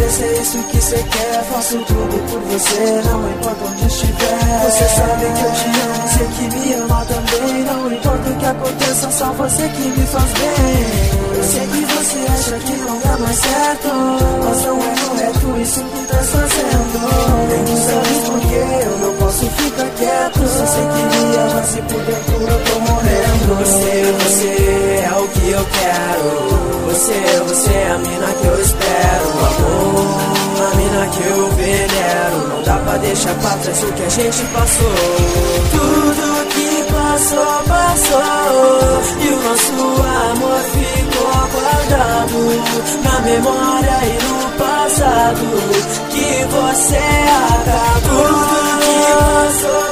você, se é isso que você quer, faço tudo por você, não importa onde estiver. Você sabe que eu te amo, sei que me ama também. Não importa o que aconteça, só você que me faz bem. Eu sei que você acha que não dá mais certo, mas não é correto isso que tá fazendo. Nem tu sabes porque eu não posso ficar quieto. Se você queria, mas se por dentro eu tô morrendo. Você é o que eu quero. Você é a mina que eu espero. Amor, a mina que eu venero. Não dá pra deixar pra trás o que a gente passou. Tudo que passou, passou. E o nosso amor ficou guardado na memória e no passado que você acabou. Tudo que passou,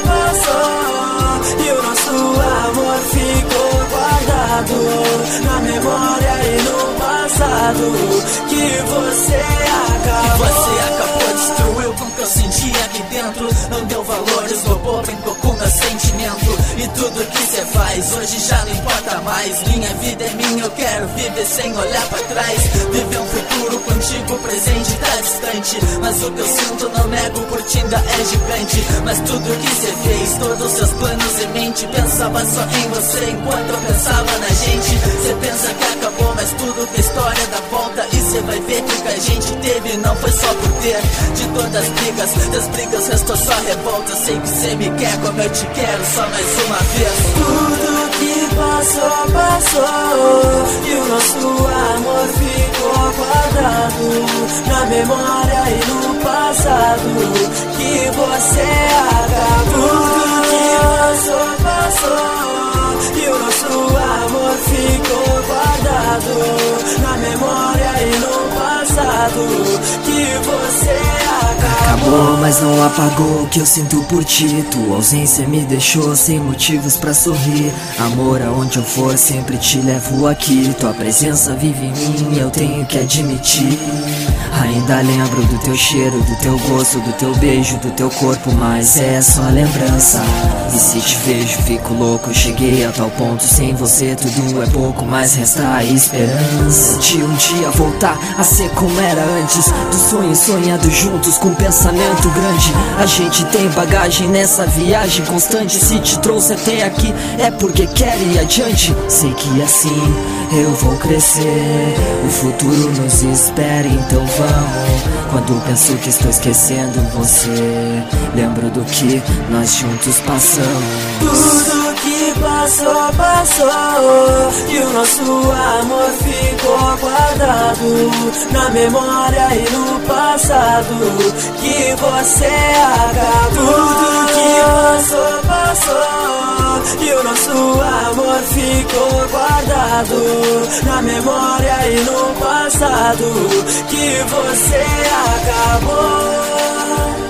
passou. E o nosso amor ficou guardado na memória e no passado que você acabou. Que você acabou, destruiu com o que eu sentia aqui dentro. Não deu valor, esgobou, brincou com meu sentimento. E tudo que cê faz hoje já não importa mais. Minha vida é minha, eu quero viver sem olhar pra trás. Viver um futuro contigo, o presente tá distante. Mas o que eu sinto, não nego, por ti ainda é gigante. Mas tudo que cê fez, todos seus planos em mente. Pensava só em você enquanto eu pensava na gente. Cê pensa que acabou, mas tudo que a história dá volta. E cê vai ver que o que a gente teve não foi só por ter. De todas as brigas, das brigas restou só revolta. Eu sei que cê me quer como eu te quero, só mais uma vez. Tudo que passou, passou. E o nosso amor ficou guardado na memória e no passado que você acabou. Tudo que passou, passou. E o nosso amor ficou guardado na memória e no passado que você acabou, mas não apagou o que eu sinto por ti. Tua ausência me deixou sem motivos pra sorrir. Amor, aonde eu for, sempre te levo aqui. Tua presença vive em mim, eu tenho que admitir. Ainda lembro do teu cheiro, do teu gosto, do teu beijo, do teu corpo, mas é só lembrança. E se te vejo, fico louco, eu cheguei a tal ponto. Sem você tudo é pouco, mas resta a esperança de um dia voltar a ser como era antes. Dos sonhos sonhados juntos com pensamento grande. A gente tem bagagem nessa viagem constante. Se te trouxe até aqui é porque quer ir adiante. Sei que assim eu vou crescer, o futuro nos espera, então vamos. Quando penso que estou esquecendo você, lembro do que nós juntos passamos. Tudo que passou, passou. E o nosso amor ficou guardado na memória e no passado que você acabou. Tudo que passou, passou. E o nosso amor ficou guardado na memória e no passado que você acabou.